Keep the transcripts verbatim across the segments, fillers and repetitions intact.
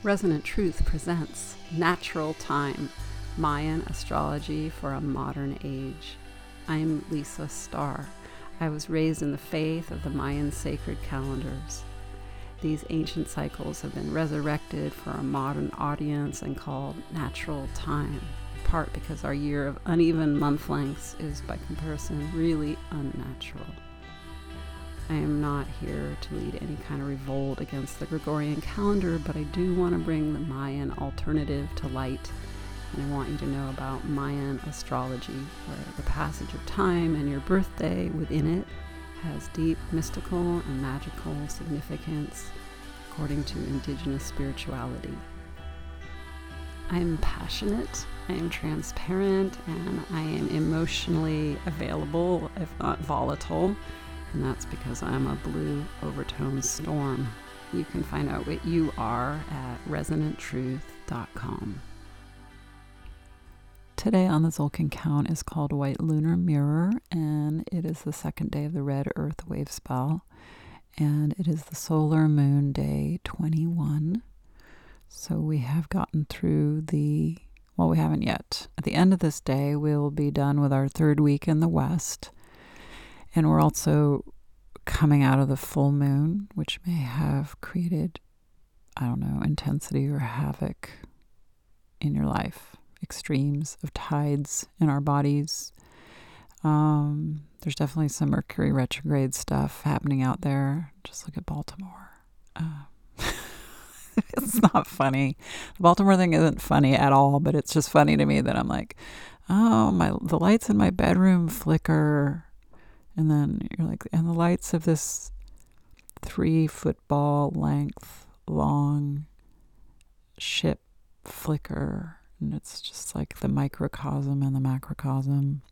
Resonant Truth presents Natural Time, Mayan Astrology for a Modern Age. I'm Lisa Starr. I was raised in the faith of the Mayan sacred calendars. These ancient cycles have been resurrected for a modern audience and called natural time, in part because our year of uneven month lengths is, by comparison, really unnatural. I am not here to lead any kind of revolt against the Gregorian calendar, but I do want to bring the Mayan alternative to light, and I want you to know about Mayan astrology, where the passage of time and your birthday within it has deep mystical and magical significance according to indigenous spirituality. I am passionate, I am transparent, and I am emotionally available, if not volatile. And that's because I'm a blue overtone storm. You can find out what you are at resonant truth dot com. Today on the Tzolk'in count is called White Lunar Mirror, and it is the second day of the Red Earth Wave Spell, and it is the solar moon day twenty-one. So we have gotten through the, well, we haven't yet. At the end of this day, we'll be done with our third week in the West. And we're also coming out of the full moon, which may have created, I don't know, intensity or havoc in your life, extremes of tides in our bodies. Um, there's definitely some Mercury retrograde stuff happening out there. Just look at Baltimore. Uh, it's not funny. The Baltimore thing isn't funny at all, but it's just funny to me that I'm like, oh, my the lights in my bedroom flicker. And then you're like, and the lights of this three football length long ship flicker. And it's just like the microcosm and the macrocosm.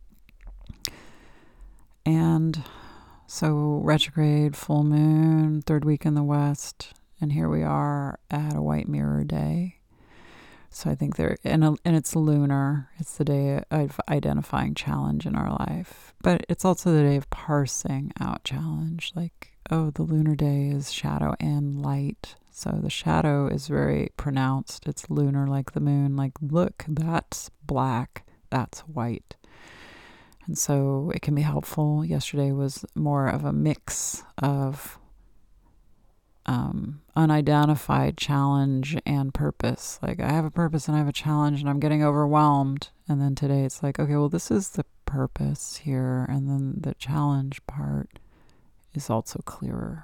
And so retrograde, full moon, third week in the West. And here we are at a white mirror day. So I think there, and, and it's lunar. It's the day of identifying challenge in our life. But it's also the day of parsing out challenge. Like, oh, the lunar day is shadow and light. So the shadow is very pronounced. It's lunar like the moon. Like, look, that's black. That's white. And so it can be helpful. Yesterday was more of a mix of Um, unidentified challenge and purpose. Like, I have a purpose and I have a challenge and I'm getting overwhelmed. And then today it's like, okay, well, this is the purpose here. And then the challenge part is also clearer.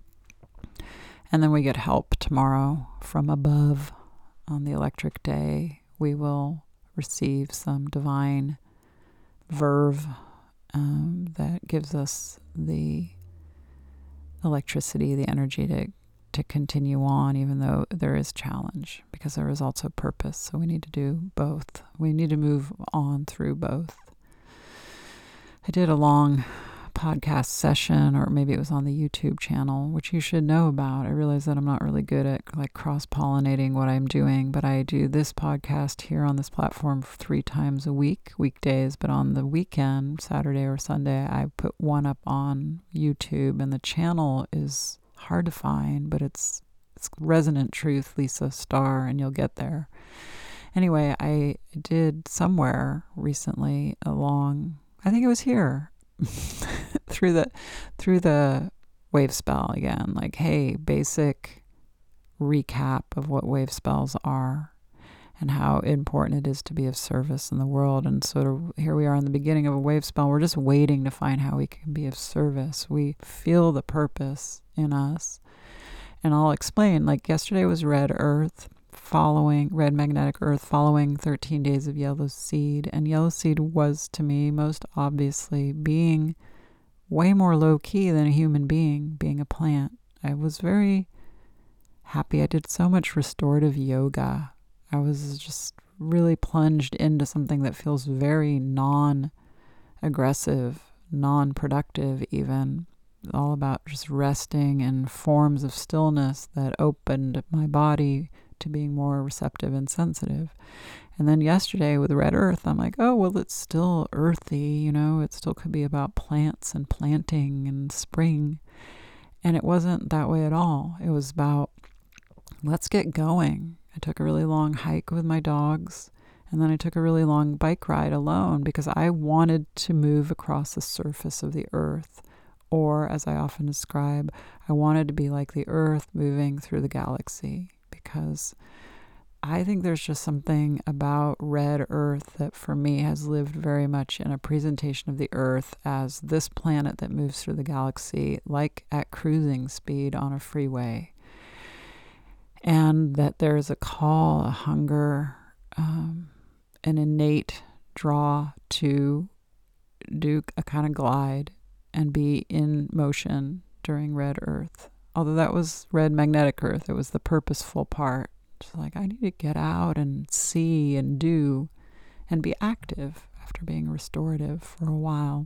And then we get help tomorrow from above on the electric day. We will receive some divine verve um, that gives us the electricity, the energy to to continue on, even though there is challenge, because there is also purpose. So we need to do both. We need to move on through both. I did a long podcast session, or maybe it was on the YouTube channel, which you should know about. I realize that I'm not really good at like cross-pollinating what I'm doing, but I do this podcast here on this platform three times a week, weekdays, but on the weekend, Saturday or Sunday, I put one up on YouTube, and the channel is hard to find, but it's it's Resonant Truth, Lisa Starr, and you'll get there. Anyway, I did somewhere recently along, I think it was here, through the through the wave spell again, like, hey, basic recap of what wave spells are and how important it is to be of service in the world. And sort of here we are in the beginning of a wave spell. We're just waiting to find how we can be of service. We feel the purpose in us. And I'll explain, like, yesterday was Red Earth following red magnetic earth following thirteen days of yellow seed, and yellow seed was, to me, most obviously being way more low-key than a human being, being a plant. I was very happy. I did so much restorative yoga. I was just really plunged into something that feels very non-aggressive, non-productive even, all about just resting and forms of stillness that opened my body to being more receptive and sensitive. And then yesterday with Red Earth, I'm like, oh, well, it's still earthy, you know, it still could be about plants and planting and spring. And it wasn't that way at all. It was about let's get going. I took a really long hike with my dogs, and then I took a really long bike ride alone because I wanted to move across the surface of the earth. Or, as I often describe, I wanted to be like the earth moving through the galaxy, because I think there's just something about red earth that for me has lived very much in a presentation of the earth as this planet that moves through the galaxy, like at cruising speed on a freeway. And that there's a call, a hunger, um, an innate draw to do a kind of glide and be in motion during red earth. Although that was red magnetic earth, it was the purposeful part. It's like, I need to get out and see and do and be active after being restorative for a while.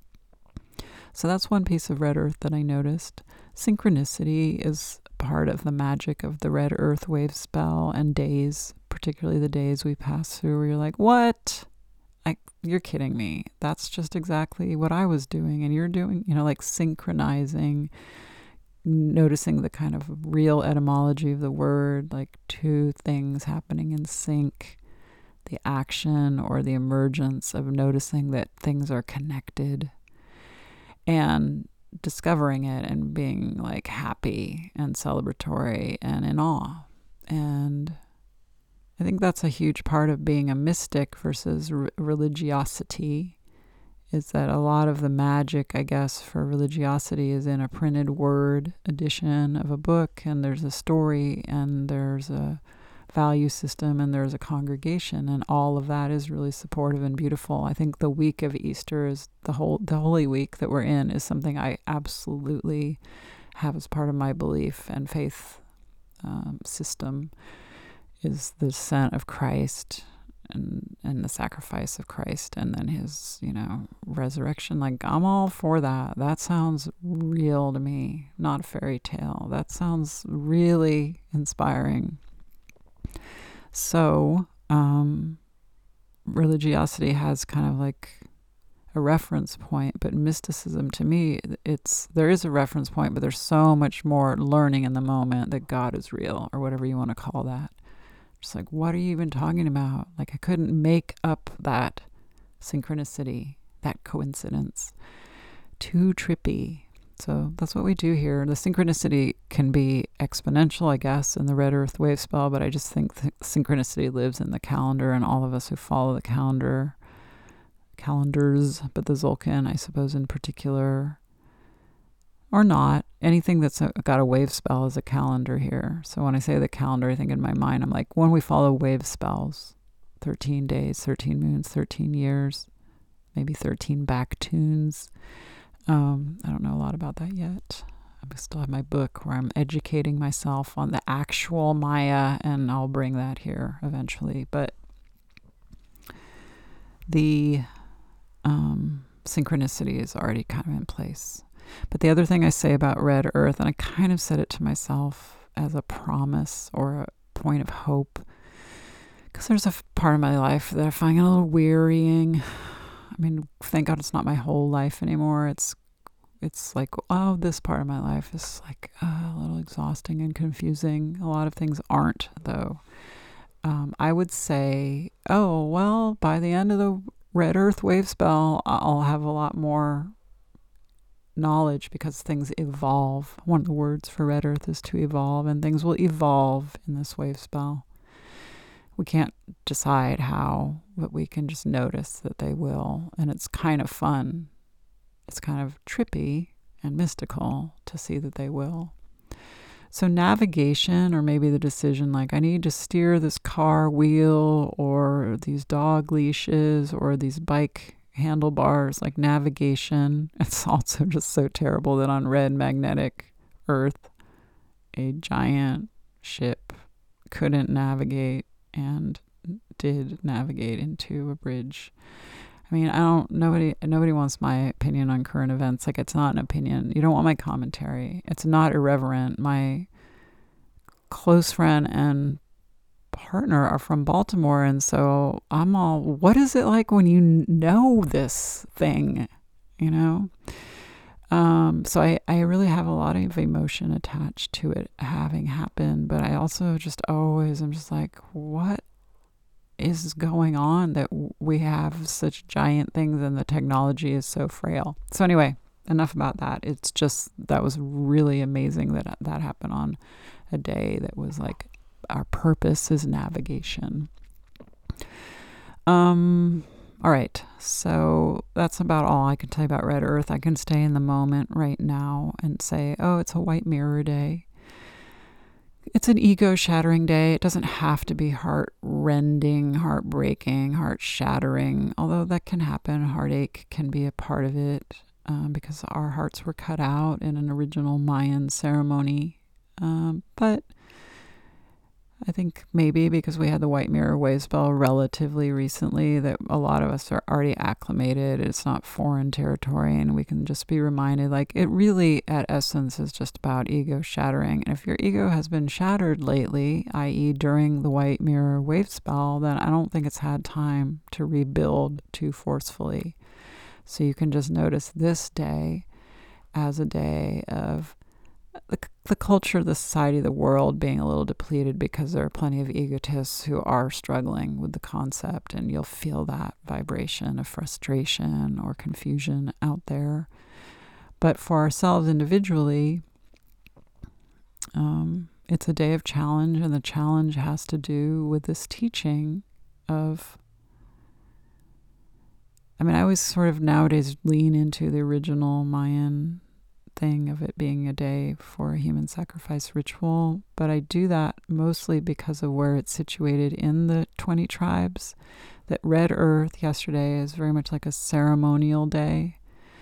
So that's one piece of red earth that I noticed. Synchronicity is part of the magic of the red earth wave spell, and days, particularly the days we pass through where you're like, what? I, you're kidding me. That's just exactly what I was doing and you're doing, you know, like synchronizing, noticing the kind of real etymology of the word, like two things happening in sync, the action or the emergence of noticing that things are connected and discovering it and being like happy and celebratory and in awe. And I think that's a huge part of being a mystic versus r- religiosity, is that a lot of the magic, I guess, for religiosity is in a printed word edition of a book, and there's a story, and there's a value system, and there's a congregation, and all of that is really supportive and beautiful. I think the week of Easter is the whole, the Holy Week that we're in is something I absolutely have as part of my belief and faith um, system, is the descent of Christ and and the sacrifice of Christ, and then his, you know, resurrection. Like, I'm all for that. That sounds real to me, not a fairy tale. That sounds really inspiring. So, um, religiosity has kind of like a reference point, but mysticism, to me, it's, there is a reference point, but there's so much more learning in the moment that God is real, or whatever you want to call that. Just like, what are you even talking about? Like, I couldn't make up that synchronicity, that coincidence. Too trippy. So that's what we do here. The synchronicity can be exponential, I guess, in the red earth wave spell, but I just think th- synchronicity lives in the calendar, and all of us who follow the calendar, calendars, but the Tzolk'in, I suppose, in particular, or not. Anything that's a, got a wave spell is a calendar here. So when I say the calendar, I think in my mind, I'm like, when we follow wave spells, thirteen days, thirteen moons, thirteen years, maybe thirteen back tunes. Um, I don't know a lot about that yet. I still have my book where I'm educating myself on the actual Maya, and I'll bring that here eventually. But the um, synchronicity is already kind of in place. But the other thing I say about red earth, and I kind of said it to myself as a promise or a point of hope, because there's a part of my life that I find a little wearying. I mean, thank God it's not my whole life anymore. It's it's like, oh, this part of my life is like uh, a little exhausting and confusing. A lot of things aren't, though. Um, I would say, oh, well, by the end of the red earth wave spell, I'll have a lot more knowledge, because things evolve. One of the words for red earth is to evolve, and things will evolve in this wave spell. We can't decide how, but we can just notice that they will, and it's kind of fun. It's kind of trippy and mystical to see that they will. So navigation, or maybe the decision, like, I need to steer this car wheel or these dog leashes or these bike handlebars, like navigation. It's also just so terrible that on red magnetic earth, a giant ship couldn't navigate and did navigate into a bridge. I mean, I don't, nobody, nobody wants my opinion on current events. Like, it's not an opinion. You don't want my commentary. It's not irreverent. My close friend and partner are from Baltimore, and so I'm all, what is it like when you know this thing, you know? Um, so I, I really have a lot of emotion attached to it having happened, but I also just always am just like, what is going on that we have such giant things and the technology is so frail? So anyway, enough about that. It's just, that was really amazing that that happened on a day that was like, our purpose is navigation. Um, all right. So that's about all I can tell you about Red Earth. I can stay in the moment right now and say, oh, it's a white mirror day. It's an ego-shattering day. It doesn't have to be heart-rending, heartbreaking, heart-shattering, although that can happen. Heartache can be a part of it um, because our hearts were cut out in an original Mayan ceremony. Um, but I think maybe because we had the white mirror wave spell relatively recently that a lot of us are already acclimated. It's not foreign territory, and we can just be reminded, like, it really at essence is just about ego shattering. And if your ego has been shattered lately, that is during the white mirror wave spell, then I don't think it's had time to rebuild too forcefully. So you can just notice this day as a day of The, the culture, the society, the world being a little depleted because there are plenty of egotists who are struggling with the concept, and you'll feel that vibration of frustration or confusion out there. But for ourselves individually, um, it's a day of challenge, and the challenge has to do with this teaching of, I mean, I always sort of nowadays lean into the original Mayan thing of it being a day for a human sacrifice ritual, but I do that mostly because of where it's situated in the twenty tribes. That Red Earth yesterday is very much like a ceremonial day.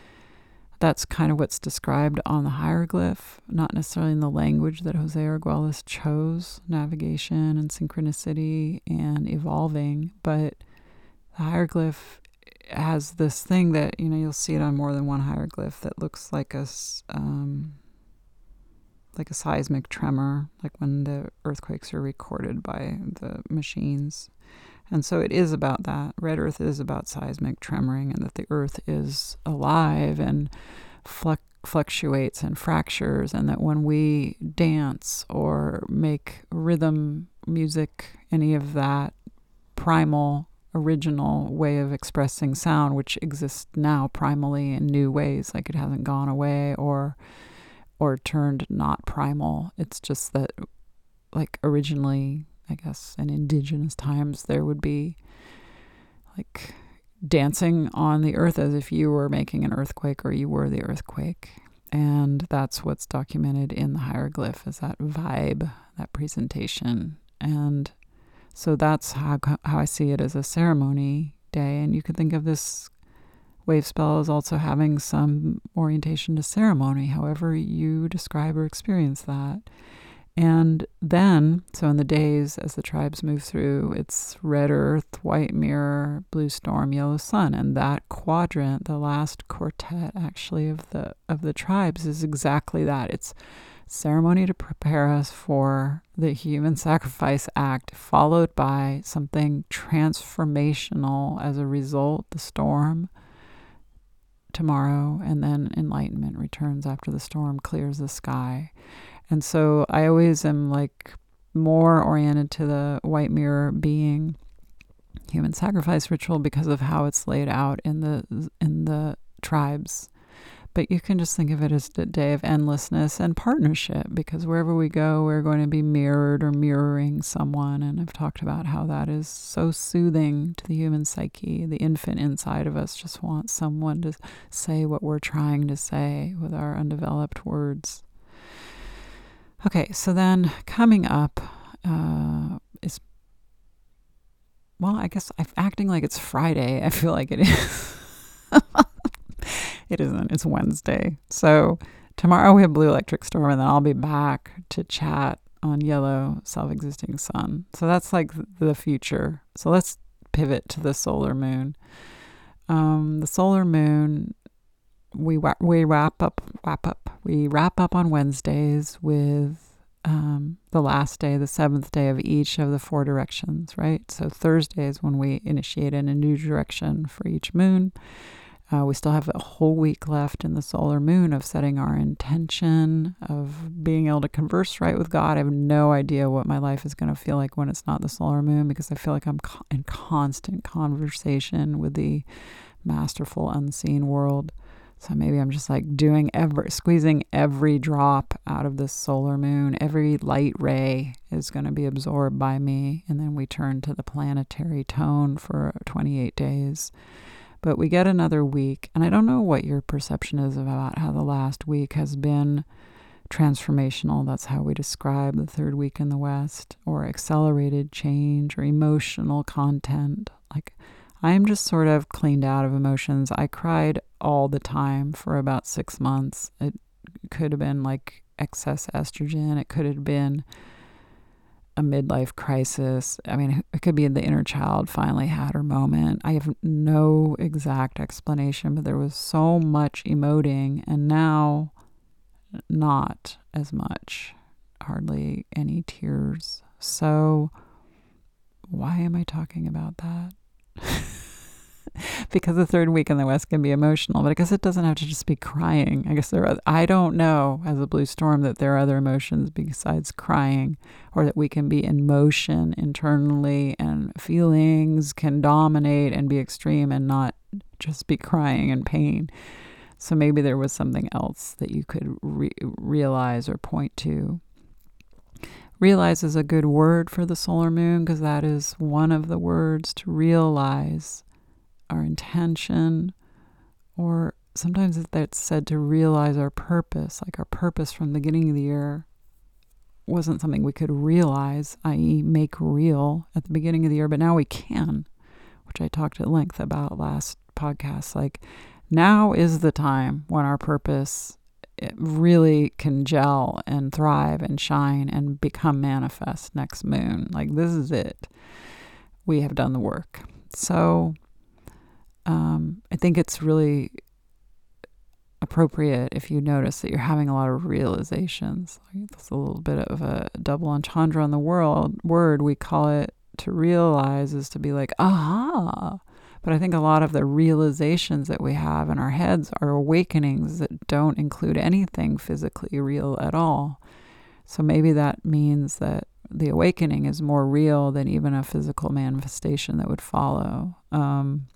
That's kind of what's described on the hieroglyph, not necessarily in the language that Jose Arguelles chose, navigation and synchronicity and evolving, but the hieroglyph has this thing that, you know, you'll see it on more than one hieroglyph that looks like a, um, like a seismic tremor, like when the earthquakes are recorded by the machines. And so it is about that. Red Earth is about seismic tremoring, and that the earth is alive and fluc- fluctuates and fractures, and that when we dance or make rhythm, music, any of that primal original way of expressing sound, which exists now primally in new ways, like it hasn't gone away or or turned not primal. It's just that, like, originally, I guess, in indigenous times, there would be like dancing on the earth as if you were making an earthquake or you were the earthquake. And that's what's documented in the hieroglyph, is that vibe, that presentation. And so that's how how I see it as a ceremony day. And you could think of this wave spell as also having some orientation to ceremony, however you describe or experience that. And then, so in the days as the tribes move through, it's red earth, white mirror, blue storm, yellow sun. And that quadrant, the last quartet actually of the of the tribes, is exactly that. It's ceremony to prepare us for the human sacrifice act, followed by something transformational as a result, the storm tomorrow, and then enlightenment returns after the storm clears the sky. And so I always am like more oriented to the white mirror being human sacrifice ritual because of how it's laid out in the in the tribes. But you can just think of it as a day of endlessness and partnership, because wherever we go, we're going to be mirrored or mirroring someone. And I've talked about how that is so soothing to the human psyche. The infant inside of us just wants someone to say what we're trying to say with our undeveloped words. Okay, so then coming up uh, is, well, I guess I'm acting like it's Friday. I feel like it is. It isn't. It's Wednesday. So tomorrow we have Blue Electric Storm, and then I'll be back to chat on Yellow Self-Existing Sun. So that's like the future. So let's pivot to the solar moon. Um, the solar moon, we wa- we wrap up, wrap up. We wrap up on Wednesdays with um, the last day, the seventh day of each of the four directions, right? So Thursday is when we initiate in a new direction for each moon. Uh, we still have a whole week left in the solar moon of setting our intention, of being able to converse right with God. I have no idea what my life is going to feel like when it's not the solar moon, because I feel like I'm co- in constant conversation with the masterful unseen world. So maybe I'm just like doing every, squeezing every drop out of this solar moon. Every light ray is going to be absorbed by me. And then we turn to the planetary tone for twenty-eight days. But we get another week. And I don't know what your perception is about how the last week has been transformational. That's how we describe the third week in the West, or accelerated change, or emotional content. Like, I'm just sort of cleaned out of emotions. I cried all the time for about six months. It could have been like excess estrogen. It could have been a midlife crisis. I mean, it could be the inner child finally had her moment. I have no exact explanation, but there was so much emoting, and now not as much. Hardly any tears. So why am I talking about that? Because the third week in the West can be emotional, but I guess it doesn't have to just be crying. I guess there are, I don't know, as a blue storm, that there are other emotions besides crying, or that we can be in motion internally and feelings can dominate and be extreme and not just be crying and pain. So maybe there was something else that you could re- realize or point to. Realize is a good word for the solar moon, because that is one of the words, to realize our intention, or sometimes that's said to realize our purpose. Like, our purpose from the beginning of the year wasn't something we could realize, that is make real at the beginning of the year, but now we can, which I talked at length about last podcast. Like, now is the time when our purpose, it really can gel and thrive and shine and become manifest next moon. Like, this is it. We have done the work. So um, I think it's really appropriate if you notice that you're having a lot of realizations. Like, that's a little bit of a double entendre on the world word. We call it to realize is to be like, aha. But I think a lot of the realizations that we have in our heads are awakenings that don't include anything physically real at all. So maybe that means that the awakening is more real than even a physical manifestation that would follow. Um,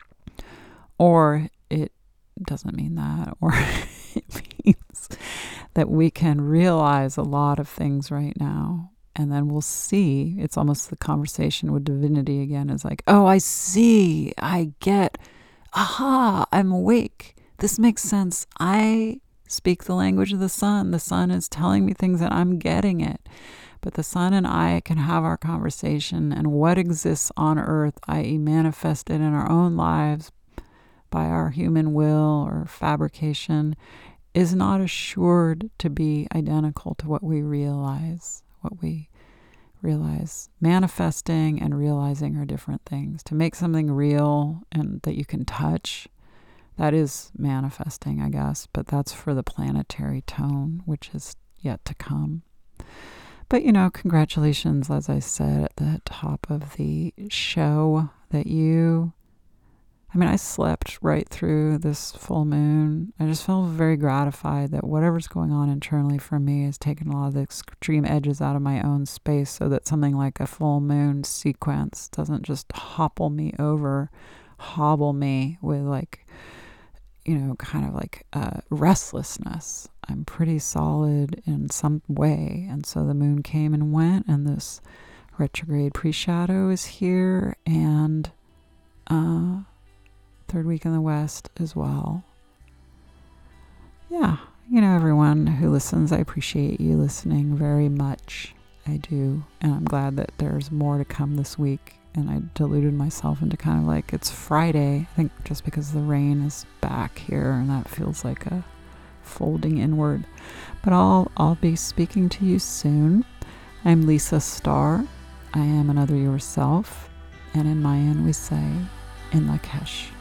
or it doesn't mean that, or it means that we can realize a lot of things right now. And then we'll see. It's almost the conversation with divinity again. Is like, oh, I see. I get. Aha, I'm awake. This makes sense. I speak the language of the sun. The sun is telling me things and I'm getting it. But the sun and I can have our conversation, and what exists on earth, that is manifested in our own lives by our human will or fabrication, is not assured to be identical to what we realize. What we realize. Manifesting and realizing are different things. To make something real and that you can touch, that is manifesting, I guess, but that's for the planetary tone, which is yet to come. But, you know, congratulations, as I said at the top of the show, that you, I mean, I slept right through this full moon. I just felt very gratified that whatever's going on internally for me has taken a lot of the extreme edges out of my own space, so that something like a full moon sequence doesn't just hobble me over, hobble me with like, you know, kind of like uh, restlessness. I'm pretty solid in some way. And so the moon came and went, and this retrograde pre-shadow is here, and uh third week in the West as well. Yeah, you know, everyone who listens, I appreciate you listening very much. I do. And I'm glad that there's more to come this week. And I deluded myself into kind of like, it's Friday, I think, just because the rain is back here, and that feels like a folding inward. But I'll I'll be speaking to you soon. I'm Lisa Starr. I am another yourself. And in Mayan we say, in Lakesh.